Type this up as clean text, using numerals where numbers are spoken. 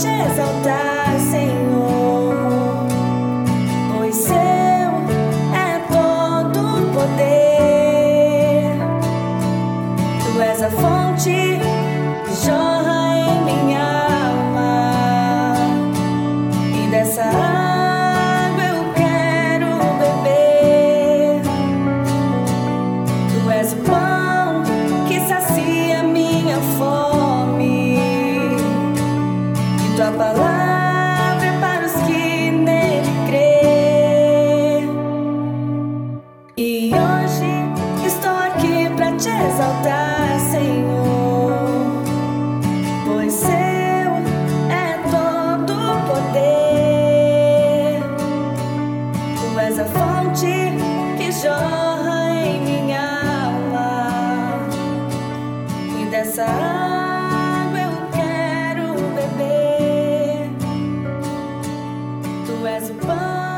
te exaltar, Senhor, pois seu é todo o poder. Tu és a fonte que jorra em minha alma, e dessa água eu quero beber. Tu és o pão que sacia minha fome, e tua palavra é para os que nele crê. E hoje estou aqui para te exaltar, Senhor, pois seu é todo o poder. Tu és a fonte que jorra em minha alma, e dessa água eu quero beber. Tu és o pão